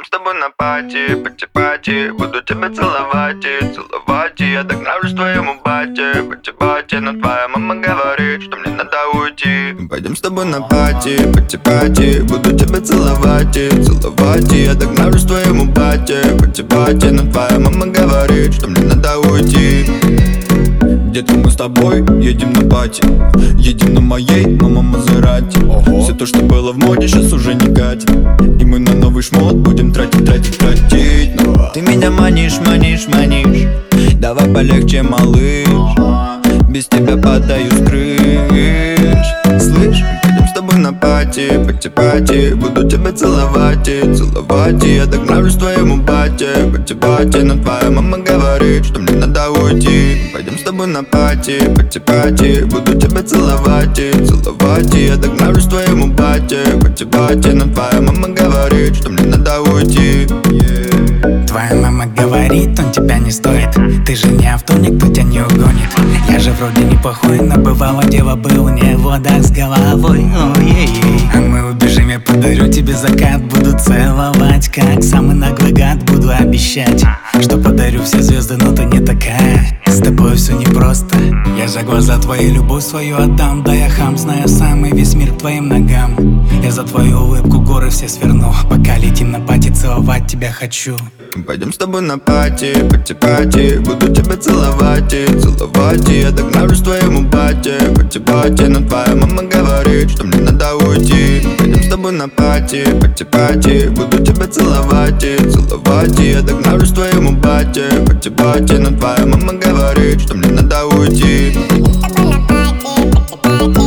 с тобой на пати, буду тебя целовать и я так нравлюсь твоему бате, пати, но твоя мама говорит, что мне надо уйти. Пойдем с тобой на пати, буду тебя целовать и я так нравлюсь твоему бате, пати, но твоя мама говорит, что мне надо уйти. Детка, мы с тобой едем на пати, едем на моей, мама Мазерати. Все то, что было в моде, сейчас уже не катит, и мы на новый шмот будем тратить. Но ты меня манишь, давай полегче, малыш, без тебя падаю с крыш. Слышь, пойдем с тобой на пати, буду тебя целовать и я так нравлюсь твоему бате, пати, но твоя мама говорит, что мне надо уйти. Пойдем с тобой на пати, буду тебя целовать и я так нравлюсь твоему бате, пати, но твоя мама говорит, что мне надо уйти. Твоя мама говорит, он тебя не стоит. Ты же не авто, никто тебя не угонит. Я же вроде неплохой, но бывало дело был не в водах с головой. А мы убежим, я подарю тебе закат. Буду целовать, как самый наглый гад. Буду обещать, что подарю все звезды, но ты не такая. С тобой все непросто. Я за глаза твои любовь свою отдам. Да я хам, знаю самый весь мир к твоим ногам. Я за твою улыбку горы все сверну. Пока летим на пати, целовать тебя хочу. Пойдем с тобой на пати, буду тебя целовать и я так нравлюсь твоему бате, пати, но твоя мама говорит, что мне надо уйти. Пойдем с тобой на пати, буду тебя целовать и я так нравлюсь твоему бате, пати, но твоя мама говорит, что мне надо уйти. Пойдем с тобой на пати,